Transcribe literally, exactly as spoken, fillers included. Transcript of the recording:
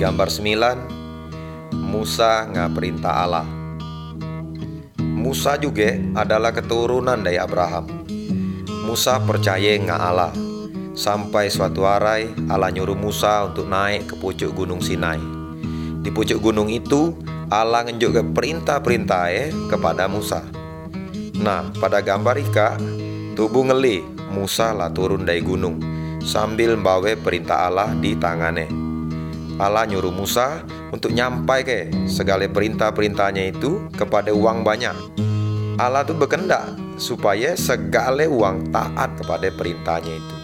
Gambar sembilan, Musa ngaperintah Allah. Musa juga adalah keturunan dari Abraham. Musa percaya nga Allah. Sampai suatu hari Allah nyuruh Musa untuk naik ke pucuk gunung Sinai. Di pucuk gunung itu Allah ngenjuk perintah-perintahnya kepada Musa. Nah, pada gambar ika tubuh ngeli Musa lah turun dari gunung sambil membawa perintah Allah di tangannya. Allah nyuruh Musa untuk nyampai ke segala perintah-perintahnya itu kepada uang banyak. Allah tuh berkehendak supaya segala uang taat kepada perintahnya itu.